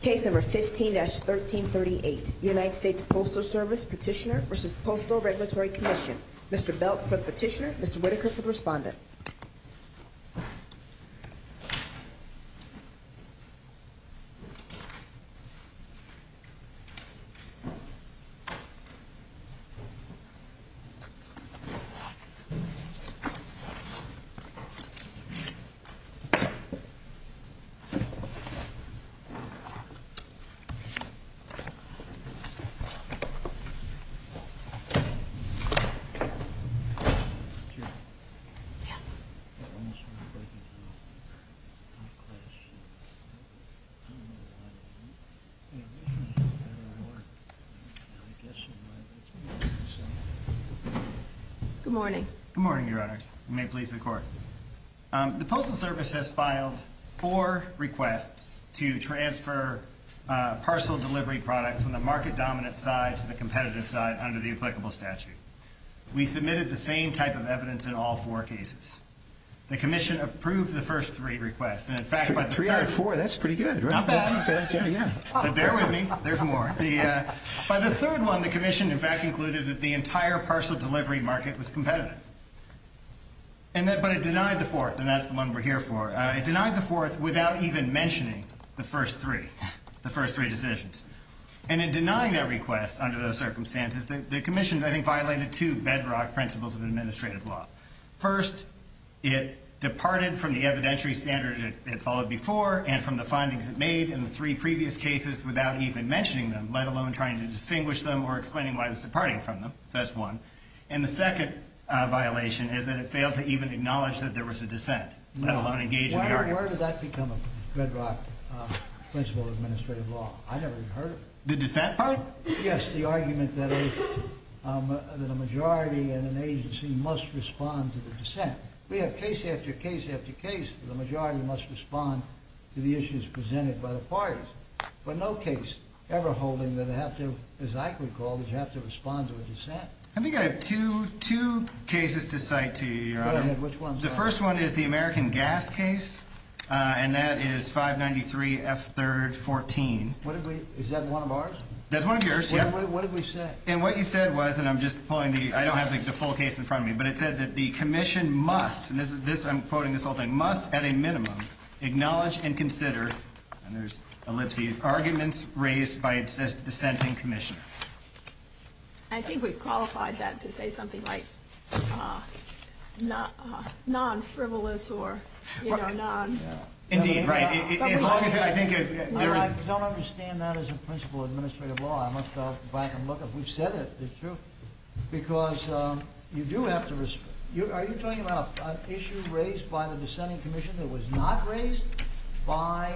Case number 15-1338, United States Postal Service Petitioner versus Postal Regulatory Commission. Mr. Belt for the petitioner, Mr. Whitaker for the respondent. Good morning. Good morning, Your Honors. You may please the Court. The Postal Service has filed 4 requests to transfer parcel delivery products from the market-dominant side to the competitive side under the applicable statute. We submitted the same type of evidence in all 4 cases. The Commission approved the first 3 requests, and in fact, by the 3 out of 4, that's pretty good, right? Not bad. Yeah. But bear with me, there's more. By the third one, the Commission, in fact, concluded that the entire parcel delivery market was competitive. But it denied the 4th, and that's the one we're here for. It denied the 4th without even mentioning the first 3 decisions. And in denying that request under those circumstances, the Commission, I think, violated 2 bedrock principles of administrative law. First, it departed from the evidentiary standard it followed before and from the findings it made in the 3 previous cases without even mentioning them, let alone trying to distinguish them or explaining why it was departing from them. So that's one. And the second violation is that it failed to even acknowledge that there was a dissent, let alone engage in the arguments. Where did that become a bedrock principle of administrative law? I never even heard of it. The dissent part? Yes, the argument that a majority in an agency must respond to the dissent. We have case after case after case the majority must respond to the issues presented by the parties. But no case ever holding that they have to, as I recall, that you have to respond to a dissent. I think I have two cases to cite to you, Your Honor. Go ahead. Which ones? The first one is the American Gas case, and that is 593 F. 3rd 14. Is that one of ours? That's one of yours, yeah. What did we say? And what you said was, and I'm just pulling I don't have the full case in front of me, but it said that the Commission must, and I'm quoting this whole thing, must at a minimum acknowledge and consider, and there's ellipses, arguments raised by a dissenting commissioner. I think we've qualified that to say something like non-frivolous or, non... Yeah. Indeed, right. As long as I think... I don't understand that as a principle of administrative law. I must go back and look. If we've said it, it's true. Because you do have to... Are you talking about an issue raised by the dissenting commission that was not raised by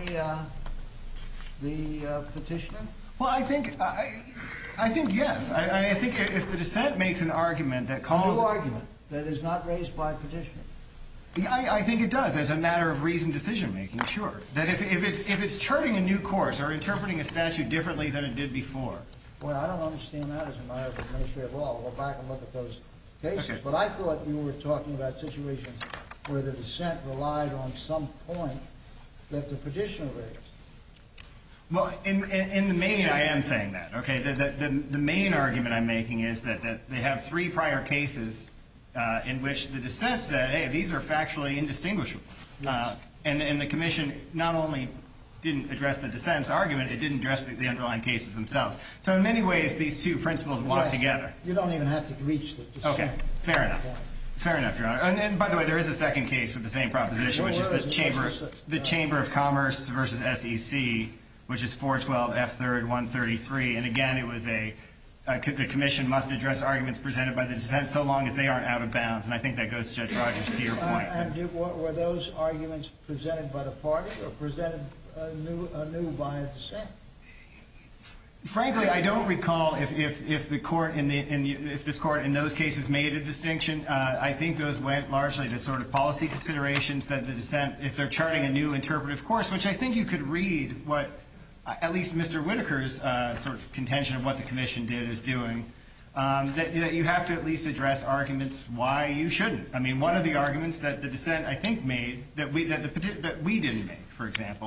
the petitioner? Well, I think yes. I think if the dissent makes an argument that calls... A new argument that is not raised by a petitioner. I think it does, as a matter of reasoned decision-making, sure. That if it's charting a new course or interpreting a statute differently than it did before. Well, I don't understand that as a matter of administrative law. I'll go back and look at those cases. Okay. But I thought you were talking about situations where the dissent relied on some point that the petitioner raised. Well, in the main, I am saying that. Okay, the main argument I'm making is that they have 3 prior cases in which the dissent said, hey, these are factually indistinguishable. And the commission not only didn't address the dissent's argument, it didn't address the underlying cases themselves. So in many ways, these 2 principles walk together. You don't even have to reach the dissent. Okay, fair enough. Fair enough, Your Honor. And by the way, there is a second case for the same proposition, which is the Chamber of Commerce versus SEC, which is 412 F. 3rd 133. And again, it was the commission must address arguments presented by the dissent so long as they aren't out of bounds. And I think that goes to Judge Rogers, to your point. And were those arguments presented by the party or presented anew by a dissent? Frankly, I don't recall if the court if this court in those cases made a distinction. I think those went largely to sort of policy considerations that the dissent, if they're charting a new interpretive course, which I think you could read what at least Mr. Whitaker's sort of contention of what the commission did is doing, that you have to at least address arguments why you shouldn't. I mean, one of the arguments that the dissent I think made that we didn't make, for example,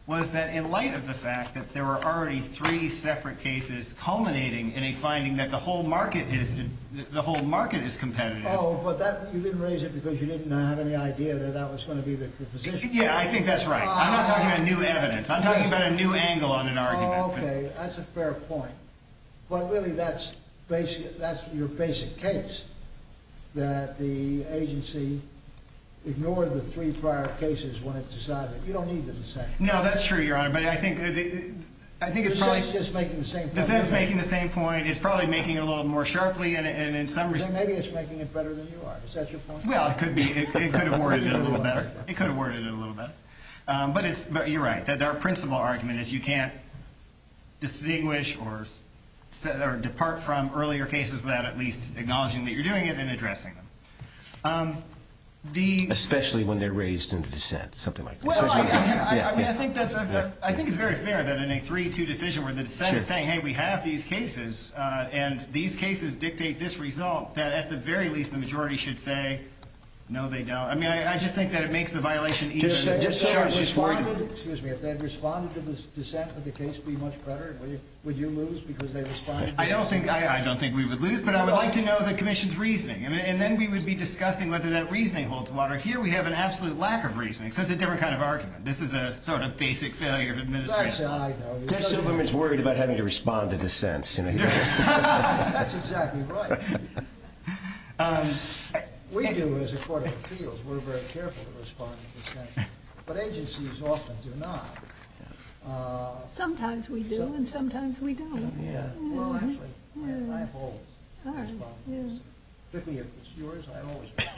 was that in light of the fact that there were already 3 separate cases culminating in a finding that the whole market is competitive. Oh, but that you didn't raise it because you didn't have any idea that that was going to be the position. Yeah, I think that's right. I'm not talking about new evidence. I'm talking about a new angle on an argument. Oh, okay, that's a fair point. But really, that's your basic case, that the agency ignored the 3 prior cases when it decided. You don't need the dissent. No, that's true, Your Honor. But I think it's probably just making the same point. The dissent's making the same point. It's probably making it a little more sharply, and in some respects. Maybe it's making it better than you are. Is that your point? Well, it could be. It could have worded it a little better. It could have worded it a little better. But you're right. That our principal argument is you can't distinguish or depart from earlier cases without at least acknowledging that you're doing it and addressing them. Especially when they're raised in the dissent, something like that. Well, I think I think it's very fair that in a 3-2 decision where the dissent is saying, "Hey, we have these cases, and these cases dictate this result," that at the very least the majority should say, "No, they don't." I mean, I just think that it makes the violation even sharper. Excuse me. If they had responded to this dissent, would the case be much better? Would you lose because they responded? I don't think we would lose, but I would like to know the Commission's reasoning, and then we would be discussing whether that reasoning holds water. Here we have an absolute lack of reasoning, so it's a different kind of argument. This is a sort of basic failure of administration. I know. Judge Silverman's worried about having to respond to dissents. That's exactly right. We do, as a court of appeals, we're very careful to respond to dissent, but agencies often do not. Sometimes we do, and sometimes we don't. Yeah. Well, actually, I have always All right. responded. Yeah. Particularly if it's yours, I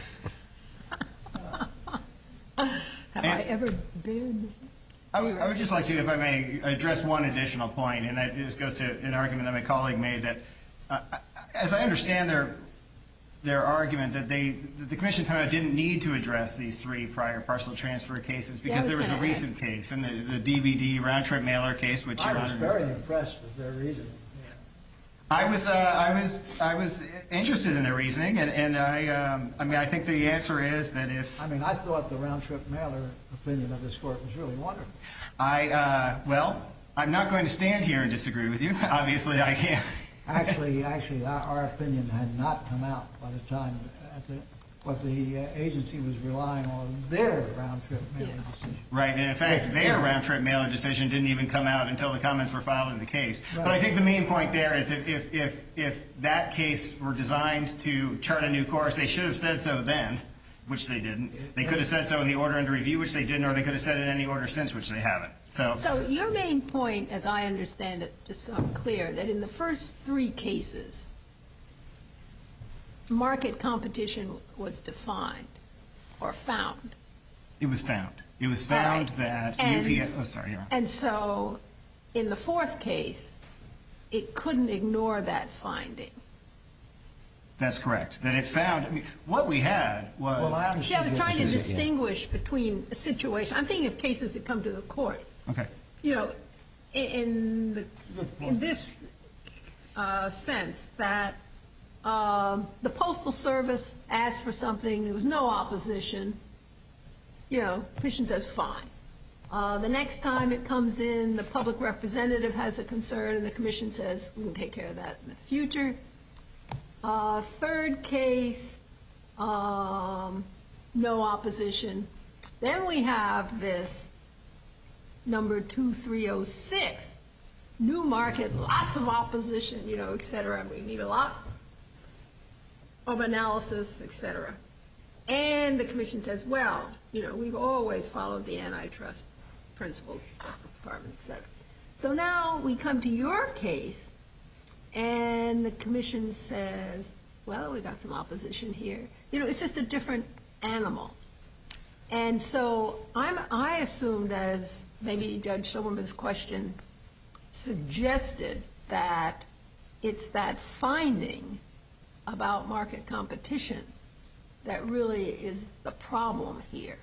always respond. Have I ever been? I would just like to, if I may, address one additional point, and that just goes to an argument that my colleague made that, as I understand their argument, that the Commission somehow didn't need to address these 3 prior parcel transfer cases because there was a recent case, and the DVD round-trip mailer case, which Your Honor... I was very impressed with their reasoning. I was interested in their reasoning, and I think the answer is that if... I mean, I thought the round-trip mailer opinion of this court was really wonderful. Well, I'm not going to stand here and disagree with you. Obviously, I can't. Actually, our opinion had not come out by the time what the agency was relying on their round-trip mailer decision. Right, and in fact, their round-trip mailer decision didn't even come out until the comments were filed in the case. Right. But I think the main point there is if that case were designed to chart a new course, they should have said so then, which they didn't. They could have said so in the order under review, which they didn't, or they could have said it in any order since, which they haven't. So your main point, as I understand it, just so I'm clear, that in the first 3 cases, market competition was defined or found. It was found. It was found that UPS... Oh, sorry, Your Honor. And so in the 4th case, it couldn't ignore that finding. That's correct. That it found... I mean, what we had was... Well, I understand. See, I was trying to distinguish between a situation... I'm thinking of cases that come to the court. Okay. You know, in this sense that the Postal Service asked for something, there was no opposition, you know, Commission says fine. The next time it comes in, the public representative has a concern, and the Commission says we can take care of that in the future. 3rd case, no opposition. Then we have this number 2306, new market, lots of opposition, you know, et cetera. We need a lot of analysis, et cetera. And the Commission says, well, you know, we've always followed the antitrust principles, Justice Department, et cetera. So now we come to your case, and the Commission says, well, we got some opposition here. You know, it's just a different animal. And so I assumed, as maybe Judge Silverman's question suggested, that it's that finding about market competition that really is the problem here.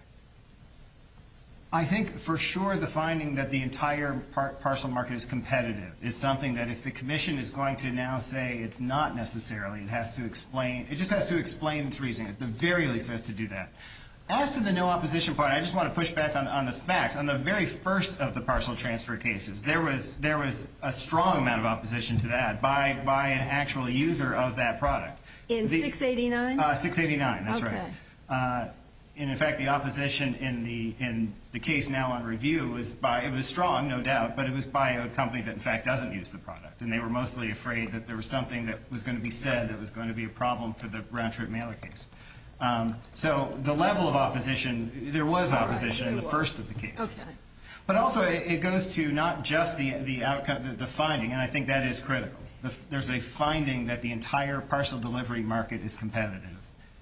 I think for sure the finding that the entire parcel market is competitive is something that if the Commission is going to now say it's not necessarily, it has to explain, it just has to explain its reasoning. At the very least, it has to do that. As to the no opposition part, I just want to push back on the facts. On the very first of the parcel transfer cases, there was a strong amount of opposition to that by an actual user of that product. In 689? 689, that's Okay. right. And in fact, the opposition in the case now on review was it was strong, no doubt, but it was by a company that in fact doesn't use the product, and they were mostly afraid that there was something that was going to be said that was going to be a problem for the round-trip mailer case. So the level of opposition, there was opposition in the first of the cases. Okay. But also it goes to not just the outcome, the finding, and I think that is critical. There's a finding that the entire parcel delivery market is competitive.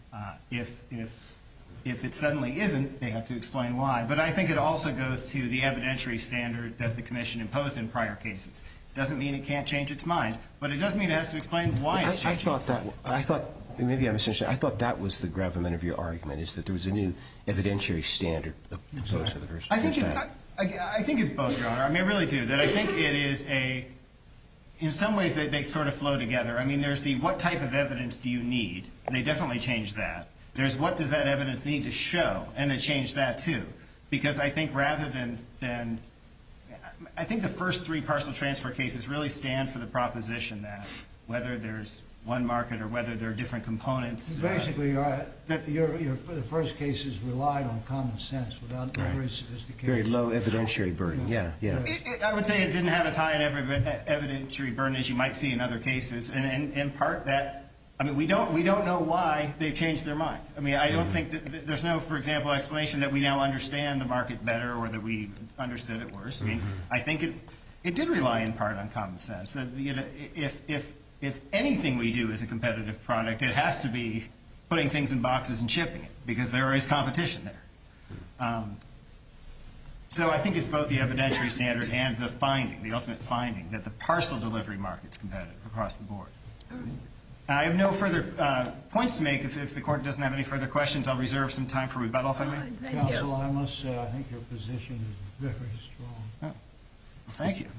If it suddenly isn't, they have to explain why. But I think it also goes to the evidentiary standard that the Commission imposed in prior cases. Doesn't mean it can't change its mind, but it does mean it has to explain why it's changing its mind. I thought, maybe I misunderstood, I thought that was the gravamen of your argument, is that there was a new evidentiary standard opposed to the first. I think it's both, Your Honor. I mean, I really do. That I think it is in some ways they sort of flow together. I mean, there's the what type of evidence do you need? And they definitely changed that. There's what does that evidence need to show? And they changed that too. Because I think rather than I think the first three parcel transfer cases really stand for the proposition that whether there's one market or whether there are different components. Basically, the first cases relied on common sense without very sophisticated. Very low evidentiary burden, yeah. I would say it didn't have as high an evidentiary burden as you might see in other cases. And in part that, I mean, we don't know why they've changed their mind. I mean, I don't think that there's no, for example, explanation that we now understand the market better or that we understood it worse. I mean, I think it did rely in part on common sense. That if anything we do is a competitive product, it has to be putting things in boxes and shipping it because there is competition there. So I think it's both the evidentiary standard and the finding, the ultimate finding, that the parcel delivery market's competitive across the board. I have no further points to make. If the Court doesn't have any further questions, I'll reserve some time for rebuttal, if I may. Thank Counsel, you. I must say I think your position is very strong. Well, thank you.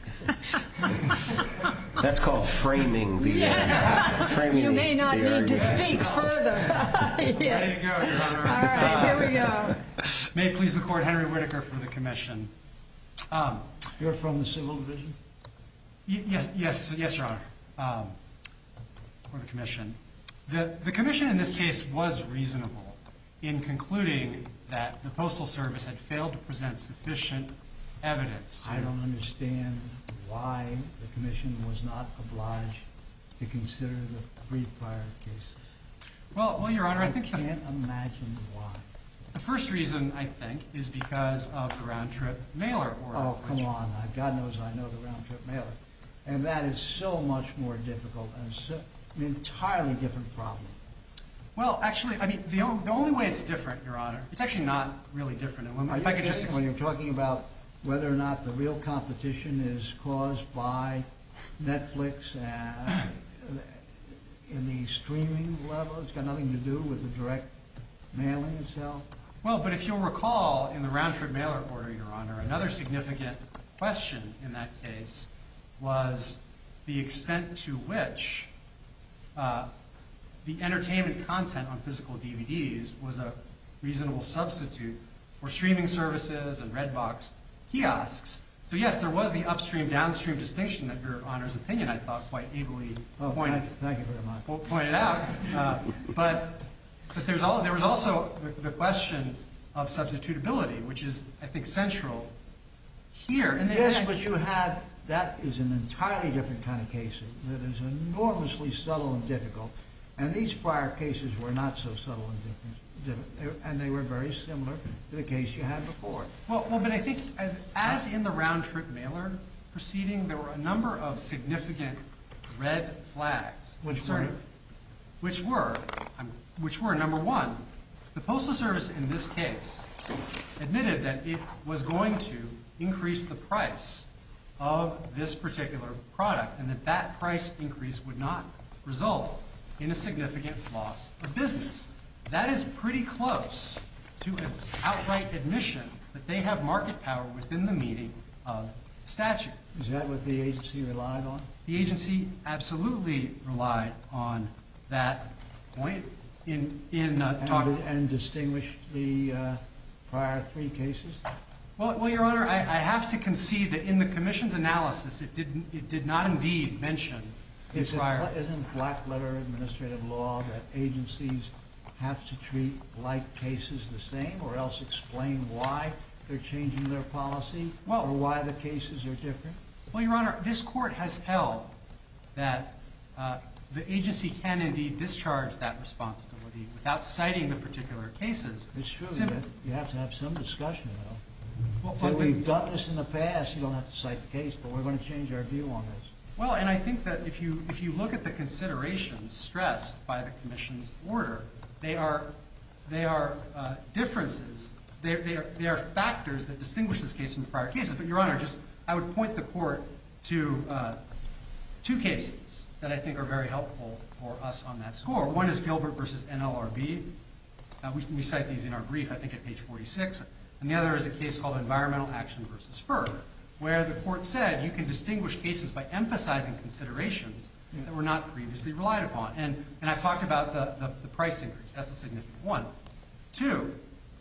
That's called framing the framing. You may not need to speak further. Ready to go, Your Honor. All right, here we go. May it please the Court, Henry Whitaker for the Commission. You're from the Civil Division? Yes, Your Honor. For the Commission. The Commission in this case was reasonable in concluding that the Postal Service had failed to present sufficient evidence. I don't understand why the Commission was not obliged to consider the three prior cases. Well, Your Honor, I think can't imagine why. The first reason, I think, is because of the round-trip mailer order. Oh, come on. God knows I know the round-trip mailer. And that is so much more difficult and an entirely different problem. Well, actually, I mean, the only way it's different, Your Honor, it's actually not really different. And when you're talking about whether or not the real competition is caused by Netflix in the streaming level, it's got nothing to do with the direct mailing itself? Well, but if you'll recall, in the round-trip mailer order, Your Honor, another significant question in that case was the extent to which the entertainment content on physical DVDs was a reasonable substitute for streaming services and Redbox kiosks. So, yes, there was the upstream-downstream distinction that Your Honor's opinion, I thought, quite ably pointed out. But there was also the question of substitutability, which is, I think, central here. Yes, but that is an entirely different kind of case that is enormously subtle and difficult. And these prior cases were not so subtle and different, and they were very similar to the case you had before. Well, but I think, as in the round-trip mailer proceeding, there were a number of significant red flags. Which were, number one, the Postal Service in this case admitted that it was going to increase the price of this particular product, and that price increase would not result in a significant loss of business. That is pretty close to an outright admission that they have market power within the meaning of statute. Is that what the agency relied on? The agency absolutely relied on that point, And distinguish the prior 3 cases? Well, Your Honor, I have to concede that in the Commission's analysis, it did not indeed mention the prior. Isn't black-letter administrative law that agencies have to treat like cases the same, or else explain why they're changing their policy, or why the cases are different? Well, Your Honor, this Court has held that the agency can indeed discharge that responsibility without citing the particular cases. It's true. You have to have some discussion, though. Well, we've done this in the past. You don't have to cite the case, but we're going to change our view on this. Well, and I think that if you look at the considerations stressed by the Commission's order, they are differences. They are factors that distinguish this case from prior cases. But, Your Honor, I would point the Court to 2 cases that I think are very helpful for us on that score. One is Gilbert versus NLRB. We cite these in our brief, I think at page 46. And the other is a case called Environmental Action versus FERC, where the Court said you can distinguish cases by emphasizing considerations that were not previously relied upon. And I've talked about the price increase. That's a significant one. 2,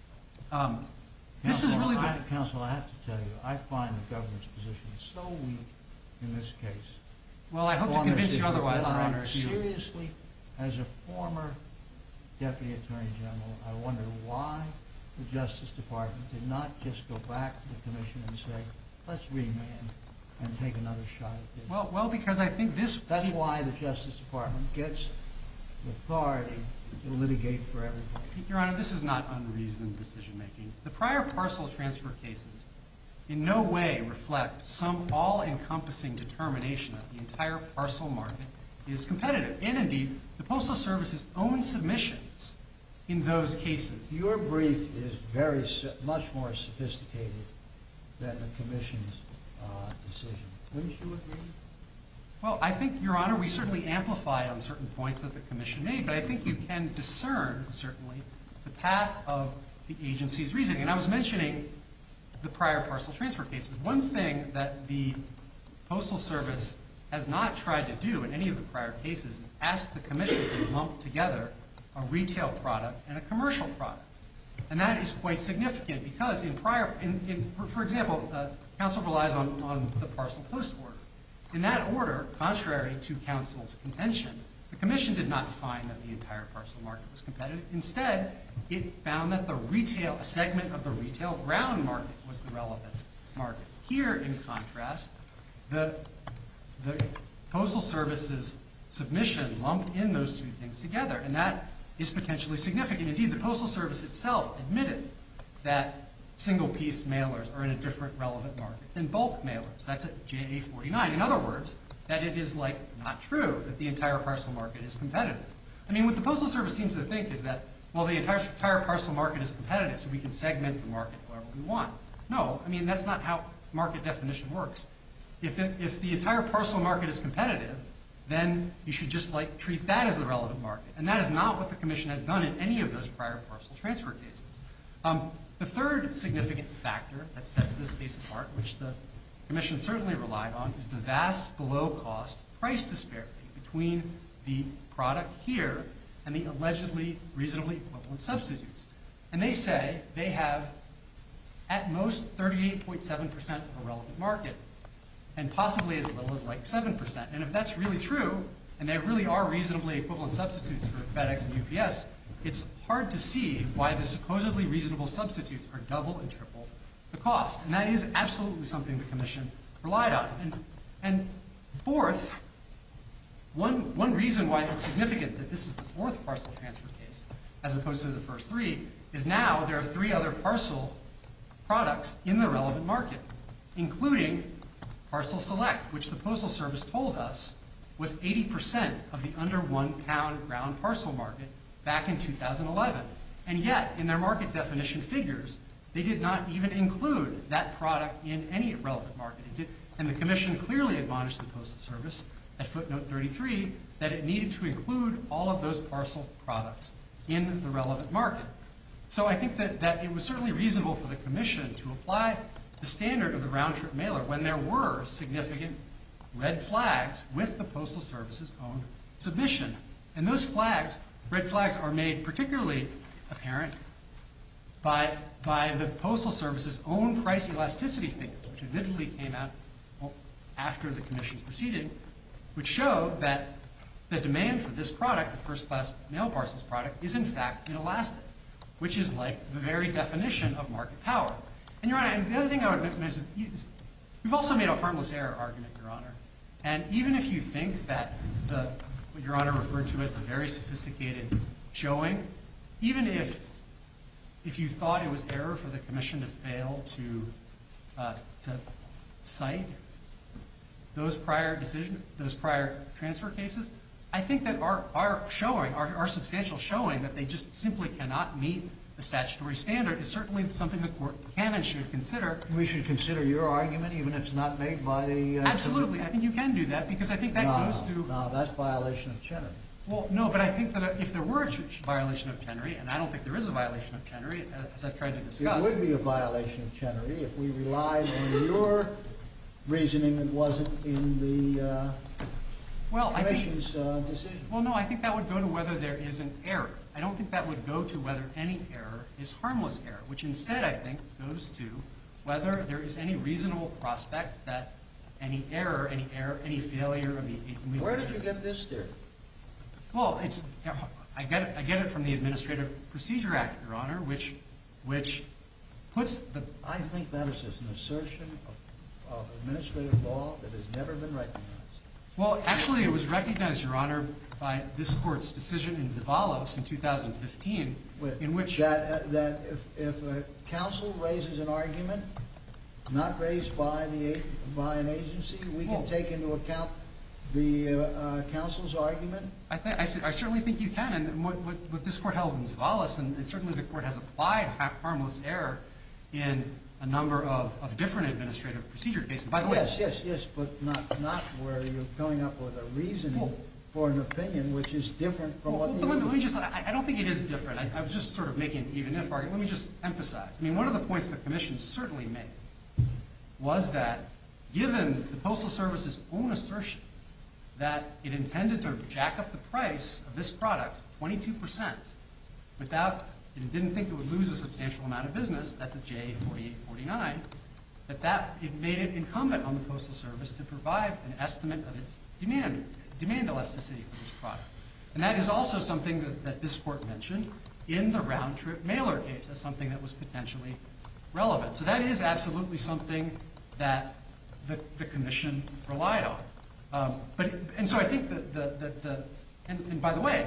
this is really the... Counsel, I have to tell you, I find the government's position so weak in this case. Well, I hope to convince you otherwise, Your Honor. Seriously, as a former Deputy Attorney General, I wonder why the Justice Department did not just go back to the Commission and say, let's remand and take another shot at this. Well, because I think this... That's why the Justice Department gets the authority to litigate for everybody. Your Honor, this is not unreasoned decision-making. The prior parcel transfer cases in no way reflect some all-encompassing determination that the entire parcel market is competitive. And indeed, the Postal Service's own submissions in those cases. Your brief is much more sophisticated than the Commission's decision. Wouldn't you agree? Well, I think, Your Honor, we certainly amplified on certain points that the Commission made, but I think you can discern, certainly, the path of the agency's reasoning. And I was mentioning the prior parcel transfer cases. One thing that the Postal Service has not tried to do in any of the prior cases is ask the Commission to lump together a retail product and a commercial product. And that is quite significant because for example, counsel relies on the parcel post order. In that order, contrary to counsel's contention, the Commission did not find that the entire parcel market was competitive. Instead, it found that a segment of the retail ground market was the relevant market. Here, in contrast, the Postal Service's submission lumped in those 2 things together, and that is potentially significant. Indeed, the Postal Service itself admitted that single-piece mailers are in a different relevant market than bulk mailers. That's at JA 49. In other words, that it is not true that the entire parcel market is competitive. I mean, what the Postal Service seems to think is that, well, the entire parcel market is competitive, so we can segment the market however we want. No, I mean, that's not how market definition works. If the entire parcel market is competitive, then you should just treat that as the relevant market. And that is not what the Commission has done in any of those prior parcel transfer cases. The third significant factor that sets this case apart, which the Commission certainly relied on, is the vast below-cost price disparity between the product here and the allegedly reasonably equivalent substitutes. And they say they have at most 38.7% of the relevant market, and possibly as little as 7%. And if that's really true, and they really are reasonably equivalent substitutes for FedEx and UPS, it's hard to see why the supposedly reasonable substitutes are double and triple the cost. And that is absolutely something the Commission relied on. And fourth, one reason why it's significant that this is the 4th parcel transfer case, as opposed to the first 3, is now there are 3 other parcel products in the relevant market, including Parcel Select, which the Postal Service told us was 80% of the under £1 ground parcel market back in 2011. And yet, in their market definition figures, they did not even include that product in any relevant market. And the Commission clearly admonished the Postal Service at footnote 33 that it needed to include all of those parcel products in the relevant market. So I think that it was certainly reasonable for the Commission to apply the standard of the round-trip mailer when there were significant red flags with the Postal Service's own submission. And those flags red flags are made particularly apparent by the Postal Service's own price elasticity figures, which admittedly came out after the Commission's proceeding, which show that the demand for this product, the first-class mail parcels product, is in fact inelastic, which is like the very definition of market power. And, Your Honor, and the other thing I would mention is we've also made a harmless error argument, Your Honor. And even if you think that what Your Honor referred to as the very sophisticated showing, even if you thought it was error for the Commission to fail to cite those prior transfer cases, I think that our showing, our substantial showing that they just simply cannot meet the statutory standard is certainly something the Court can and should consider. We should consider your argument, even if it's not made by the... Absolutely. I think you can do that, because I think that goes to... No, that's violation of Chenery. Well, no, but I think that if there were a violation of Chenery, and I don't think there is a violation of Chenery, as I've tried to discuss... It would be a violation of Chenery if we relied on your reasoning that wasn't in the Commission's decision. Well, no, I think that would go to whether there is an error. I don't think that would go to whether any error is harmless error, which instead, I think, goes to whether there is any reasonable prospect that any error, any failure of the... Where did you get this theory? Well, I get it from the Administrative Procedure Act, Your Honor, which puts the... I think that is just an assertion of administrative law that has never been recognized. Well, actually, it was recognized, Your Honor, by this Court's decision in Zavalos in 2015, in which... That if a counsel raises an argument not raised by an agency, we can take into account the counsel's argument? I certainly think you can, and what this Court held in Zavalos, and certainly the Court has applied harmless error in a number of different administrative procedure cases. By the way... Yes, but not where you're coming up with a reasoning for an opinion which is different from what the... Let me just... I don't think it is different. I was just sort of making an even-if argument. Let me just emphasize. I mean, one of the points the Commission certainly made was that given the Postal Service's own assertion that it intended to jack up the price of this product 22% without... It didn't think it would lose a substantial amount of business, that's at J4849, that it made it incumbent on the Postal Service to provide an estimate of its demand elasticity for this product. And that is also something that this Court mentioned in the round-trip mailer case as something that was potentially relevant. So that is absolutely something that the Commission relied on. And so I think that and by the way,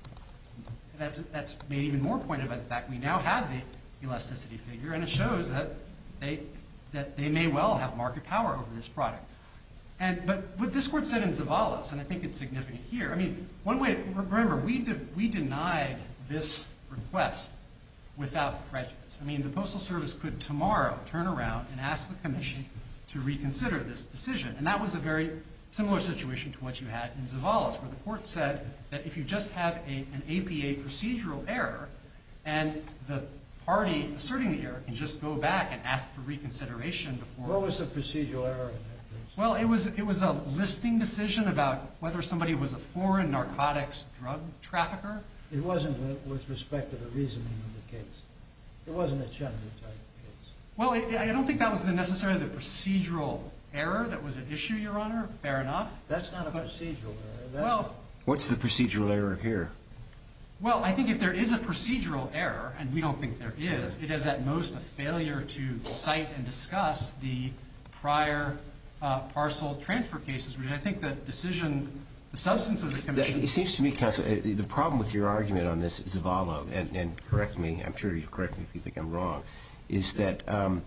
that's made even more pointed by the fact we now have the elasticity figure, and it shows that they may well have market power over this product. But what this Court said in Zavalos, and I think it's significant here, I mean, one way, remember, we denied this request without prejudice. I mean, the Postal Service could tomorrow turn around and ask the Commission to reconsider this decision. And that was a very similar situation to what you had in Zavalos, where the Court said that if you just have an APA procedural error and the party asserting the error can just go back and ask for reconsideration before... What was the procedural error in that case? Well, it was a listing decision about whether somebody was a foreign narcotics drug trafficker. It wasn't with respect to the reasoning of the case. It wasn't a Chenery type case. Well, I don't think that was necessarily the procedural error that was at issue, Your Honor. Fair enough. That's not a procedural error. What's the procedural error here? Well, I think if there is a procedural error, and we don't think there is, it is at most a failure to cite and discuss the prior parcel transfer cases, which I think the decision, the substance of the Commission... It seems to me, Counsel, the problem with your argument on this, Zavallo, and correct me, I'm sure you'll correct me if you think I'm wrong, is that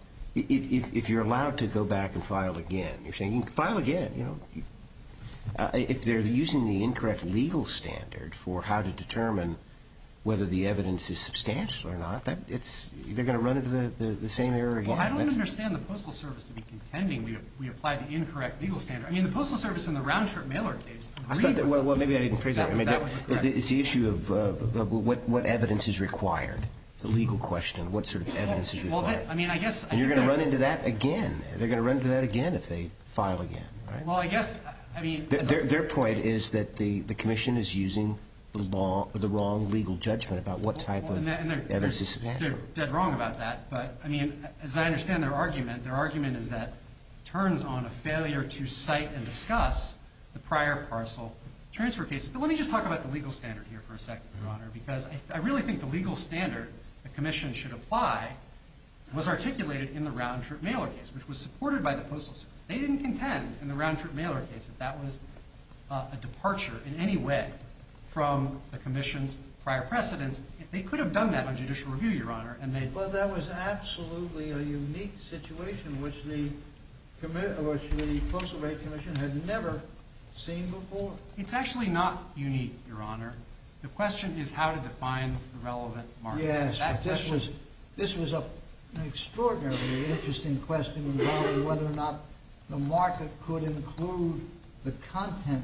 if you're allowed to go back and file again, you're saying you can file again, you know. If they're using the incorrect legal standard for how to determine whether the evidence is substantial or not, they're going to run into the same error again. Well, I don't understand the Postal Service to be contending we apply the incorrect legal standard. I mean, the Postal Service in the round-trip mailer case agreed with well, maybe I didn't phrase that. It's the issue of what evidence is required. The legal question, what sort of evidence is required. Well, I mean, I guess... And you're going to run into that again. They're going to run into that again if they file again, right? Well, I guess, I mean... Their point is that the Commission is using the wrong legal judgment about what type of evidence is substantial. They're dead wrong about that. But, I mean, as I understand their argument is that it turns on a failure to cite and discuss the prior parcel transfer cases. But let me just talk about the legal standard here for a second, Your Honor, because I really think the legal standard the Commission should apply was articulated in the round-trip mailer case, which was supported by the Postal Service. They didn't contend in the round-trip mailer case that that was a departure in any way from the Commission's prior precedents. They could have done that on judicial review, Your Honor, and they... Well, that was absolutely a unique situation which the Postal Rate Commission had never seen before. It's actually not unique, Your Honor. The question is how to define the relevant market. Yes, but this was an extraordinarily interesting question involving whether or not the market could include the content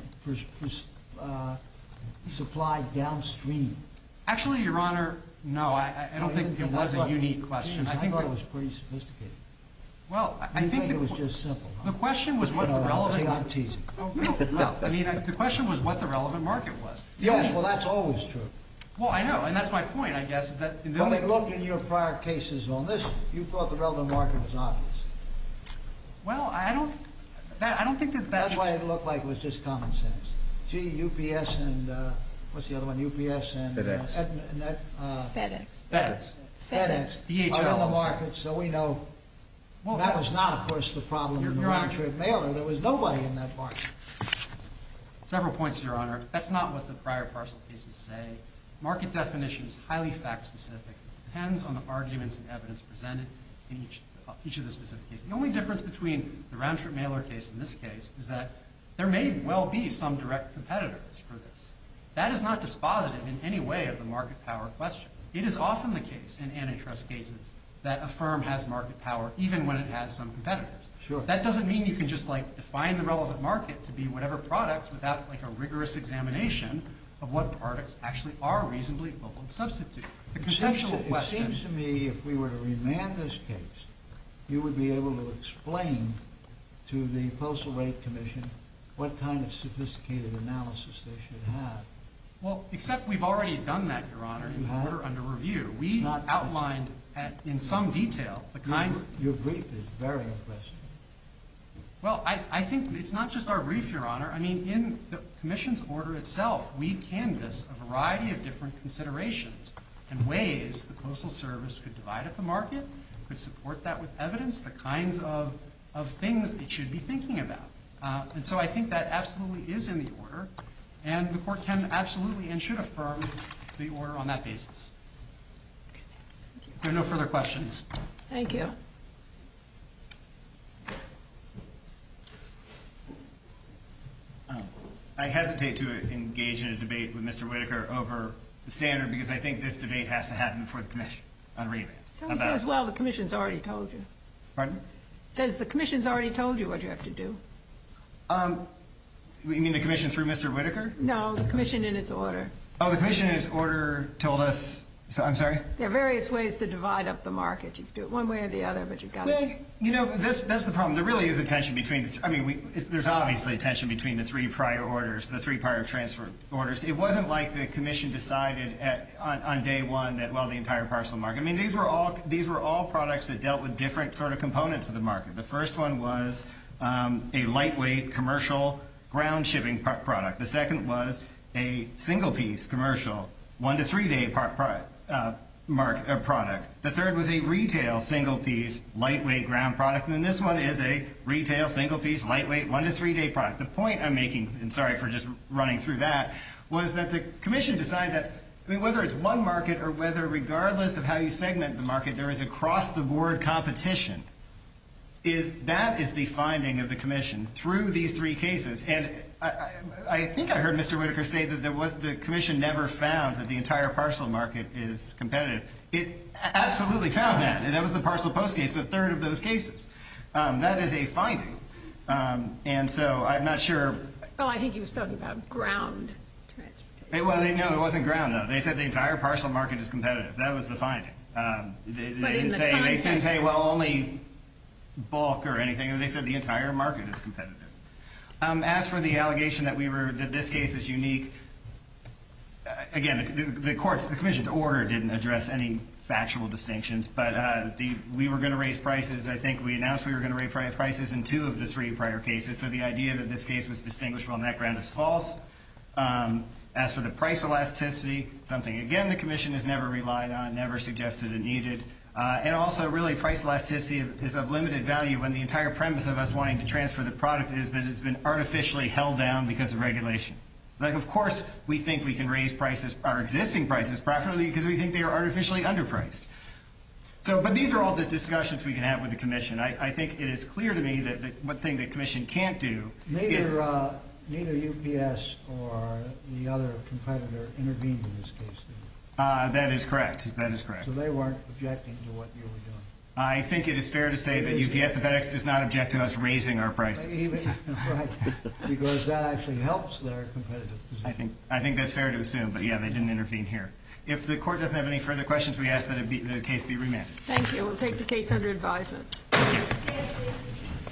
supplied downstream. Actually, Your Honor, no, I don't think it was a unique question. I thought it was pretty sophisticated. Well, I think it was just simple. The question was what the relevant... I'm teasing. Oh, no, well, I mean, the question was what the relevant market was. Yes, well, that's always true. Well, I know, and that's my point, I guess, is that... Well, look, in your prior cases on this, you thought the relevant market was obvious. Well, I don't think that... That's why it looked like it was just common sense. Gee, UPS and, what's the other one? UPS and... FedEx. FedEx. DHL are in the market, so we know... Well, that was not, of course, the problem in the round-trip mailer. There was nobody in that market. Several points, Your Honor. That's not what the prior parcel cases say. Market definition is highly fact-specific. It depends on the arguments and evidence presented in each of the specific cases. The only difference between the round-trip mailer case and this case is that there may well be some direct competitors for this. That is not dispositive in any way of the market power question. It is often the case in antitrust cases that a firm has market power even when it has some competitors. Sure. That doesn't mean you can just define the relevant market to be whatever products without a rigorous examination of what products actually are reasonably equivalent substitute. The conceptual question... It seems to me if we were to remand this case, you would be able to explain to the Postal Rate Commission what kind of sophisticated analysis they should have. Well, except we've already done that, Your Honor, in the order under review. We outlined in some detail the kinds... Your brief is very impressive. Well, I think it's not just our brief, Your Honor. I mean, in the Commission's order itself, we canvass a variety of different considerations and ways the Postal Service could divide up the market, could support that with evidence, the kinds of things it should be thinking about. And so I think that absolutely is in the order, and the Court can absolutely and should affirm the order on that basis. If there are no further questions. Thank you. I hesitate to engage in a debate with Mr. Whitaker over the standard because I think this debate has to happen before the Commission on remand. Someone says, well, the Commission's already told you. Pardon? It says the Commission's already told you what you have to do. You mean the Commission through Mr. Whitaker? No, the Commission in its order. Oh, the Commission in its order told us... So, I'm sorry? There are various ways to divide up the market. You can do it one way or the other, but you've got to... Well, you know, that's the problem. There really is a tension between there's obviously a tension between the three prior orders, the three prior transfer orders. It wasn't like the Commission decided on day one that, well, the entire parcel market. I mean, these were all products that dealt with different sort of components of the market. The first one was a lightweight commercial ground shipping product. The second was a single-piece commercial 1 to 3 day product. The third was a retail single-piece lightweight ground product, and then this one is a retail single-piece lightweight 1 to 3 day product. The point I'm making, and sorry for just running through that, was that the Commission decided that whether it's one market or whether regardless of how you segment the market, there is across-the-board competition. That is the finding of the Commission through these three cases. And I think I heard Mr. Whitaker say that the Commission never found that the entire parcel market is competitive. It absolutely found that, and that was the parcel post case, the third of those cases. That is a finding. And so I'm not sure. Well, I think he was talking about ground transportation. Well, no, it wasn't ground, though. They said the entire parcel market is competitive. That was the finding. They didn't say, well, only bulk or anything. They said the entire market is competitive. As for the allegation that this case is unique, again, the commission's order didn't address any factual distinctions, but we were going to raise prices. I think we announced we were going to raise prices in 2 of the 3 prior cases, so the idea that this case was distinguishable on that ground is false. As for the price elasticity, something, again, the commission has never relied on, never suggested it needed. And also, really, price elasticity is of limited value when the entire premise of us wanting to transfer the product is that it's been artificially held down because of regulation. Like, of course, we think we can raise prices, our existing prices, preferably because we think they are artificially underpriced. So, but these are all the discussions we can have with the commission. I think it is clear to me that one thing the commission can't do is... Neither UPS or the other competitor intervened in this case, did they? That is correct. That is correct. So they weren't objecting to what you were doing? I think it is fair to say that UPS and FedEx does not object to us raising our prices. Right, because that actually helps their competitive position. I think that's fair to assume, but yeah, they didn't intervene here. If the court doesn't have any further questions, we ask that the case be remanded. Thank you. We'll take the case under advisement. Thank you.